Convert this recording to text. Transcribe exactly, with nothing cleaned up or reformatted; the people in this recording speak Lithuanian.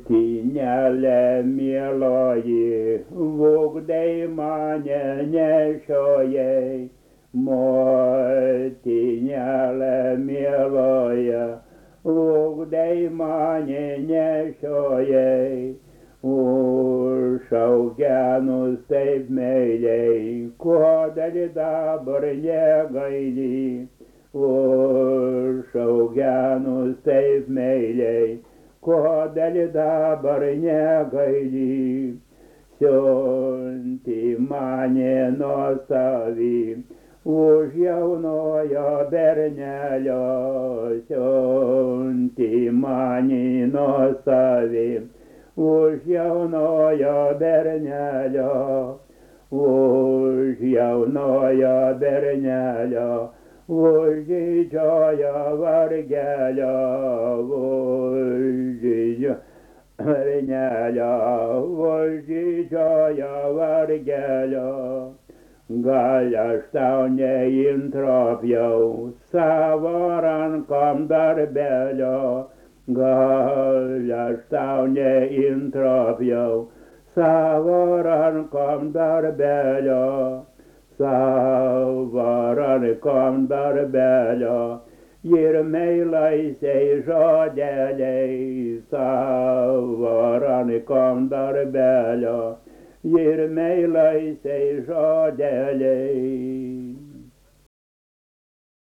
Motinėle mieloji, vogdai mane nešiojai. Motinėle mieloji, vogdai mane nešiojai. Užauginus taip meiliai, kodėl dabar negaili. Užauginus taip meiliai, kodėl dabar negaili. Siunti mane nuosavį už jaunojo bernelio. Siunti mane nuosavį už jaunojo bernelio. Už jaunojo bernelio, už didžiojo vargelio, už didžiojo bernelio, už didžiojo vargelio. Gal aš tau neintropjau savo rankom darbelio. Gal aš tau neintropjau savo rankom darbelio. Savo rankom darbelio ir meilaisiai žodeliai. Savo rankom darbelio ir meilaisiai žodeliai.